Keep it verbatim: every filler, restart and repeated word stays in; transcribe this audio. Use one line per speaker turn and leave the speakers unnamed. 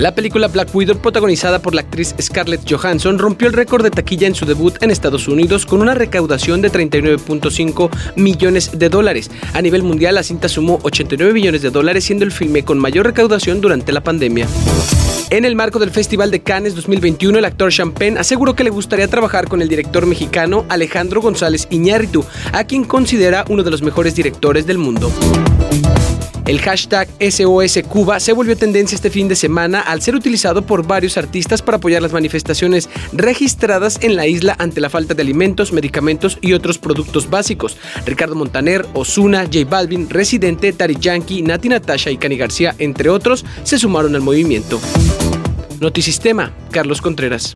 La película Black Widow, protagonizada por la actriz Scarlett Johansson, rompió el récord de taquilla en su debut en Estados Unidos con una recaudación de treinta y nueve punto cinco millones de dólares. A nivel mundial, la cinta sumó ochenta y nueve millones de dólares, siendo el filme con mayor recaudación durante la pandemia. En el marco del Festival de Cannes dos mil veintiuno, el actor Sean Penn aseguró que le gustaría trabajar con el director mexicano Alejandro González Iñárritu, a quien considera uno de los mejores directores del mundo. El hashtag S O S Cuba se volvió tendencia este fin de semana al ser utilizado por varios artistas para apoyar las manifestaciones registradas en la isla ante la falta de alimentos, medicamentos y otros productos básicos. Ricardo Montaner, Ozuna, J Balvin, Residente, Daddy Yankee, Nati Natasha y Cani García, entre otros, se sumaron al movimiento. Notisistema, Carlos Contreras.